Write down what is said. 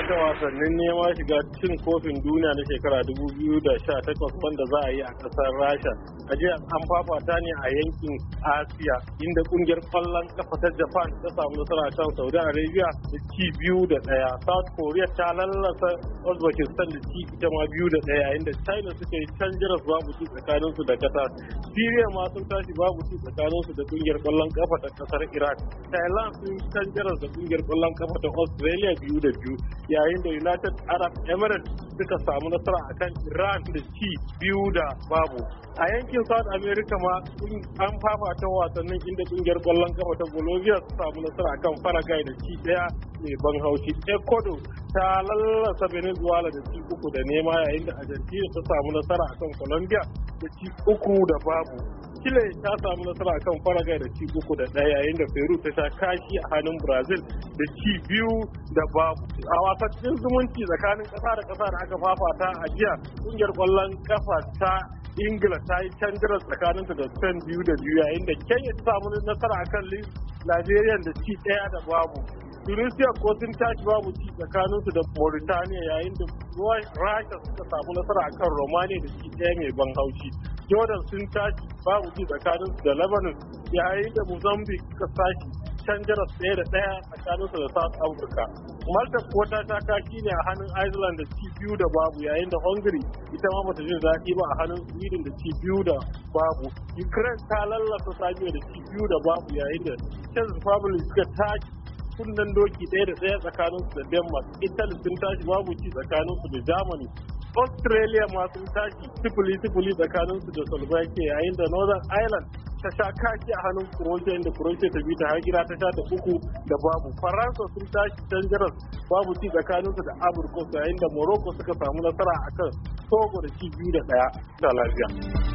fafata wasannin neman shiga cin kofin duniya na shekara 2018 wanda za a yi a kasar Rasha. A jiya an fafata ne a yankin Asiya inda kungiyar kwallon kafa ta Japan ta samu nasara kan Saudi Arabia da ci 2-1. South Korea ta lallasa Uzbekistan da ci ita ma 2-1 inda China suka yi can jiras babu ci tsakanin su da Qatar. Syria ma sun tashi babu ci tsakanin su da kungiyar kwallon kafa ta kasar Iraq. Thailand sun can jiras da kungiyar kwallon kafa ta Australia 2-2 yayin da United Arab Emirates suka samu nasara akan Iran da ci 2-0. A yankin South America ma an fafata wasannin inda kungiyar kwallon kafa ta Bolivia su samu nasara akan Paraguay da ci 1 mai ban haushi. Ecuador ta lallasa Venezuela da ci 3-0 yayin da Argentina ta samu nasara akan Colombia da ci 3-0. Chile ta samu nasara akan Paraguay da ci 3-1 yayin da Peru ta sha kashi a hannun Brazil da ci 2-0. A wasannin zumunci tsakanin kasa da kasa da aka fafata a jiya, kungiyar kwallon kafa ta Ingila ta yi canjirar tsakaninta da Spain 2-2 yayin da Kenya ta samu nasara akan Liberia da ci 1-0. Tunisia ko sun tashi babu ci tsakaninsu da Mauritania yayin da Rasha suka samu nasara akan Romania da ci 1 mai ban haushi. Jordan sun tashi babu ci tsakaninsu da Lebanon yayin da Mozambique suka tashi can jaras 1-1 tsakaninsu da South Africa. Malta kuwa ta sha kashi ne a hannun Iceland da ci 2-0 yayin da Hungary ita ma bata jin daɗi ba a hannun Sweden da ci 2-0. Ukraine ta lallasa Serbia da ci 2-0 yayin da Czech Republic suka tashi kunnen doki 1-1 tsakaninsu da Denmark. Italy sun tashi babu ci tsakaninsu da Germany. Australia ma sun tashi 0-0 tsakaninsu da Slovakia yayin da Northern Ireland ta sha kashi a hannun Croatia inda Croatia ta bi ta har gida ta sha ta 3-0. Faransa sun tashi canjaras babu ci tsakaninsu da Amurka yayin da Morocco suka samu nasara akan Togo da ci 2-1 da lafiya.